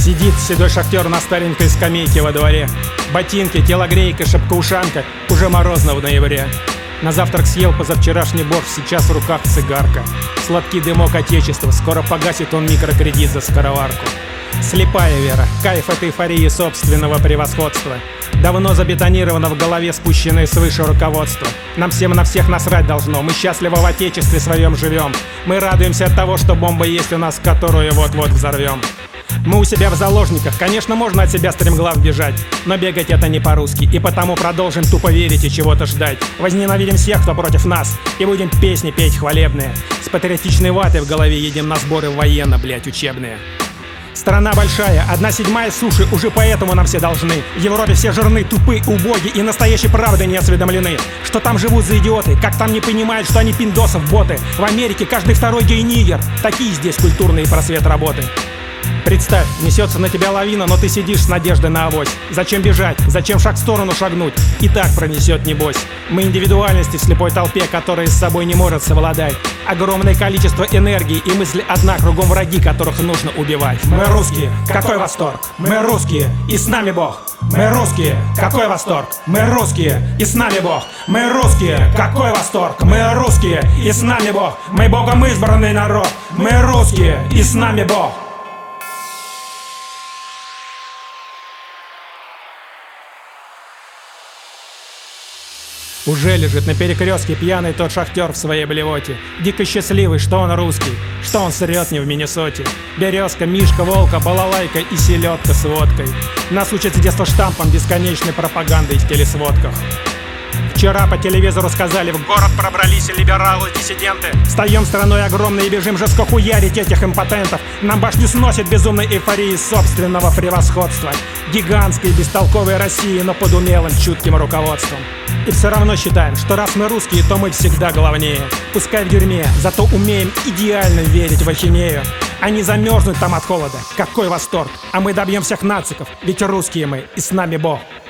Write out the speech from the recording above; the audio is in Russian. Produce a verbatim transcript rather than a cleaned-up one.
Сидит седой шахтер на старенькой скамейке во дворе. Ботинки, телогрейка, шапка-ушанка, уже морозно в ноябре. На завтрак съел позавчерашний борщ, сейчас в руках цигарка. Сладкий дымок отечества, скоро погасит он микрокредит за скороварку. Слепая вера, кайф от эйфории собственного превосходства. Давно забетонировано в голове спущенное свыше руководство. Нам всем на всех насрать должно, мы счастливо в отечестве своем живем. Мы радуемся от того, что бомба есть у нас, которую вот-вот взорвем. Мы у себя в заложниках, конечно, можно от себя стремглав бежать, но бегать это не по-русски, и потому продолжим тупо верить и чего-то ждать. Возненавидим всех, кто против нас, и будем песни петь хвалебные. С патриотичной ватой в голове едем на сборы военно, блять, учебные. Страна большая, одна седьмая суши, уже поэтому нам все должны. В Европе все жирны, тупы, убоги и настоящей правды не осведомлены. Что там живут за идиоты, как там не понимают, что они пиндосов боты. В Америке каждый второй гей-нигер, такие здесь культурные просвет работы. Представь, несется на тебя лавина, но ты сидишь с надеждой на авось. Зачем бежать? Зачем шаг в сторону шагнуть? И так пронесет небось. Мы индивидуальности в слепой толпе, которая с собой не может совладать. Огромное количество энергии и мысли одна, кругом враги, которых нужно убивать. Мы русские, какой восторг! Мы русские, и с нами Бог! Мы русские, какой восторг! Мы русские, и с нами Бог! Мы русские, какой восторг! Мы русские, и с нами Бог! Мы Богом избранный народ! Мы русские, и с нами Бог! Уже лежит на перекрестке пьяный тот шахтер в своей блевоте. Дико счастливый, что он русский, что он срет не в Миннесоте. Березка, мишка, волка, балалайка и селедка с водкой. Нас учат с детства штампом бесконечной пропагандой в телесводках. Вчера по телевизору сказали, в город пробрались либералы-диссиденты. Встаем страной огромной и бежим жестко хуярить этих импотентов. Нам башню сносит безумной эйфории собственного превосходства. Гигантской бестолковой России, но под умелым чутким руководством. И все равно считаем, что раз мы русские, то мы всегда главнее. Пускай в дерьме, зато умеем идеально верить в ахинею. Они замерзнут там от холода, какой восторг. А мы добьем всех нациков, ведь русские мы, и с нами Бог.